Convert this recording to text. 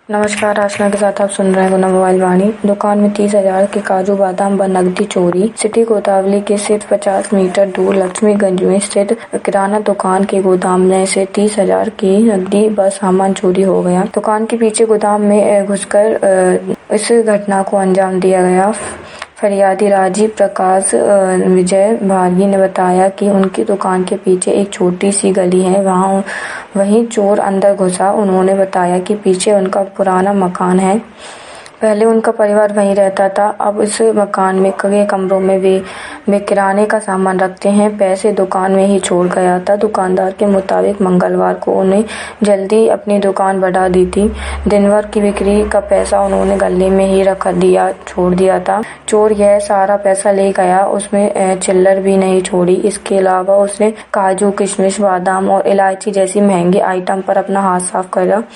नमस्कार, रचना के साथ आप सुन रहे हैं गुना मोबाइल वाणी। दुकान में 30,000 के काजू बादाम व नकदी चोरी। सिटी कोतवाली के सिर्फ 50 मीटर दूर लक्ष्मीगंज में स्थित किराना दुकान के गोदाम में से 30,000 की नकदी व सामान चोरी हो गया। दुकान के पीछे गोदाम में घुसकर इस घटना को अंजाम दिया गया। फरियादी राजीव प्रकाश विजय भागी ने बताया कि उनकी दुकान के पीछे एक छोटी सी गली है, वहीं चोर अंदर घुसा। उन्होंने बताया कि पीछे उनका पुराना मकान है, पहले उनका परिवार वहीं रहता था। अब इस मकान में कई कमरों में वे किराने का सामान रखते हैं। पैसे दुकान में ही छोड़ गया था। दुकानदार के मुताबिक मंगलवार को उन्हें जल्दी अपनी दुकान बढ़ा दी थी। दिन भर की बिक्री का पैसा उन्होंने गले में ही छोड़ दिया था। चोर यह सारा पैसा ले गया, उसमें चिल्लर भी नहीं छोड़ी। इसके अलावा उसने काजू, किशमिश, बादाम और इलायची जैसी महंगी आइटम पर अपना हाथ साफ करा।